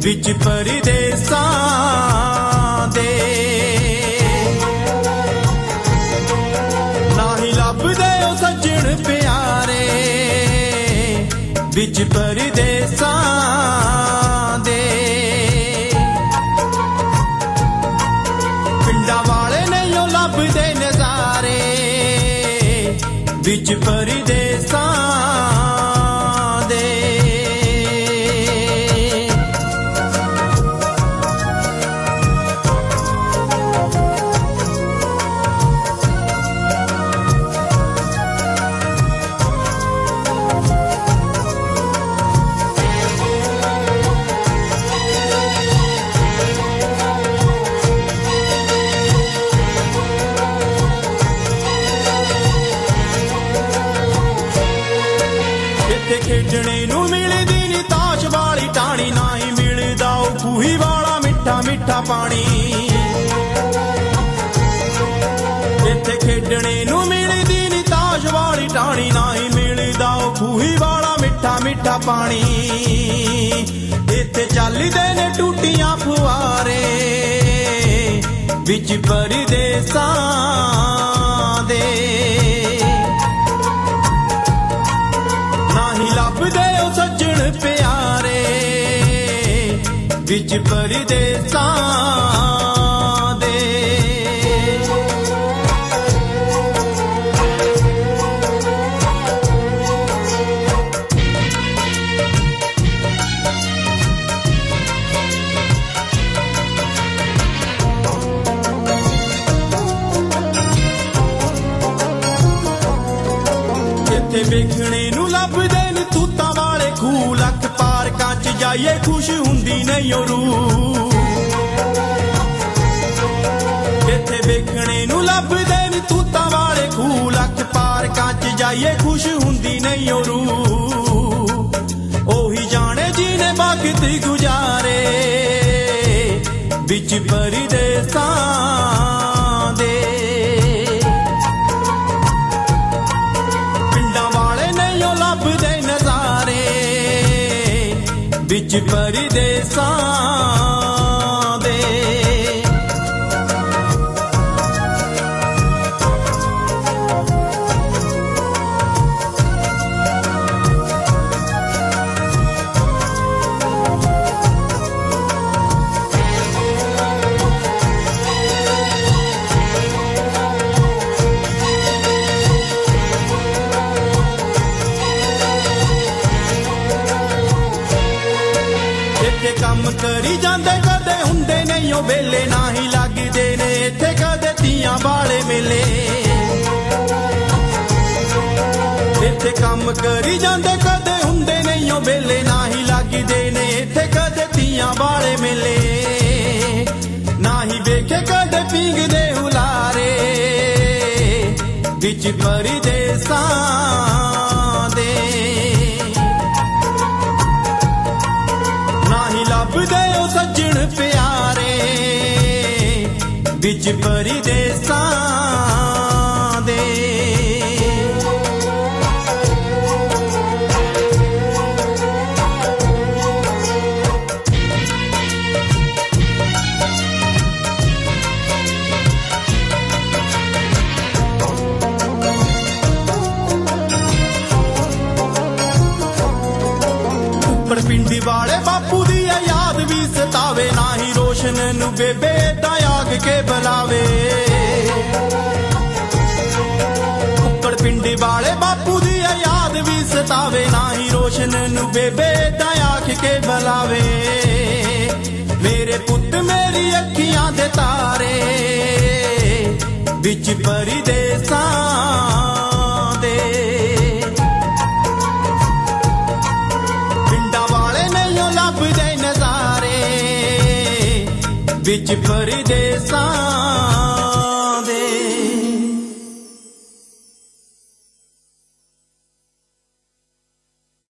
विच परदेसां दे नाही लभदे ओ सज्जण प्यारे विच परदेसां दे पिंडां वाले नहीं ओ लभदे नज़ारे विच परदेसां खेडने नूं मिलदी नी ताश वाली टाणी नाही मिलदा ओ खूही वाला मिठा मिठा पानी इत्थे खेडने नूं मिलदी नी ताश वाली टाणी नाही मिलदा ओ खूही वाला मिठा मिठा पानी इत्थे चलदे ने टूटियां फुआरे विच परदेसां दे लभदे ओ सज्जण प्यारे विच परदेसां दे इत्थे वेखणे नूं लभदे लख पार्कां च जाइए खुश हुंदी नहीं ओ रूह इत्थे वेखणे नूं लभदे नी तूतां वाले खूह लख पार्कां च जाइए खुश हुंदी नहीं ओ रूह ओही जाने जीने वक्त गुजारे विच परदेसां दे पिंडां वाले नहीं ओ लभदे नज़ारे विच परदेसां दे काम करी जांदे कदे हुंदे नहीं ओ वेले नाही लगदे ने इत्थे कदे तियां वाले मेले इत्थे काम करी जांदे कदे हुंदे नहीं ओ वेले नाही लगदे ने इत्थे कदे तियां वाले मेले नाही वेखे कदे पींगदे हुलारे विच परदेसां दे लभदे ओ सज्जण प्यारे विच परदेसां दे उपर पिंडी वाले बापू दी याद भी सतावे नाही रोशन नूं बेबे दा आग के बुलावे उपर पिंडी वाले बापू दी याद भी सतावे नाही रोशन नूं बेबे दा आग के बुलावे मेरे पुत मेरी अखियां दे तारे विच परदेसां दे विच परदेसां